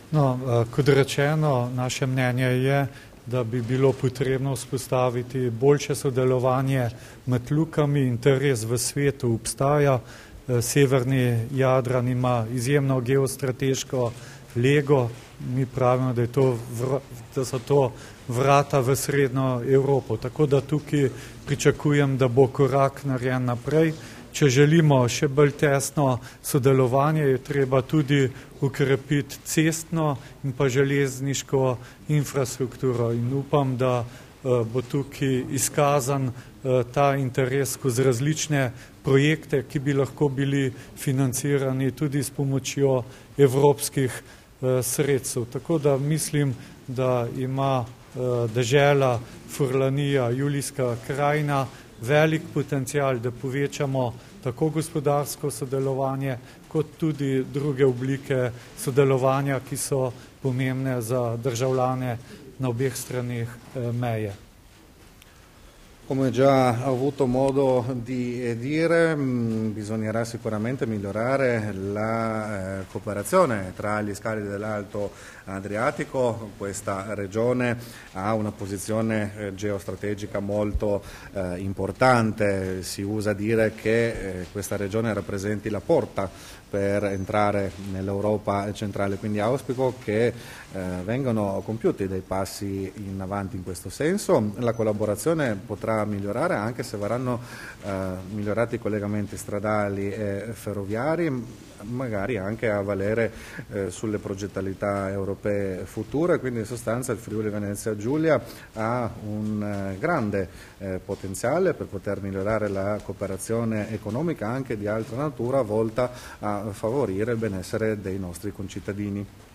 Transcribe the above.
No, kot rečeno, naše mnenje je, da bi bilo potrebno vzpostaviti boljše sodelovanje med lukami. Interes v svetu obstaja. Severni Jadran ima izjemno geostrateško lego. Mi pravimo, da so to vrata v srednjo Evropo. Tako da tukaj pričakujem, da bo korak narejen naprej. Če želimo še bolj tesno sodelovanje, je treba tudi ukrepiti cestno in pa železniško infrastrukturo. In upam, da bo tukaj izkazan ta interes skozi različne projekte, ki bi lahko bili financirani tudi s pomočjo evropskih sredstev. Tako da mislim, da ima dežela Furlanija, Julijska krajina velik potencial, da povečamo tako gospodarsko sodelovanje, kot tudi druge oblike sodelovanja, ki so pomembne za državljane na obeh straneh meje. Come già ho avuto modo di dire, bisognerà sicuramente migliorare la cooperazione tra gli scali dell'Alto Adriatico. Questa regione ha una posizione geostrategica molto importante. Si usa dire che questa regione rappresenti la porta per entrare nell'Europa centrale, quindi auspico che vengano compiuti dei passi in avanti in questo senso. La collaborazione potrà migliorare anche se verranno migliorati i collegamenti stradali e ferroviari, magari anche a valere sulle progettalità europee future. Quindi in sostanza il Friuli Venezia Giulia ha un grande potenziale per poter migliorare la cooperazione economica anche di altra natura volta a favorire il benessere dei nostri concittadini.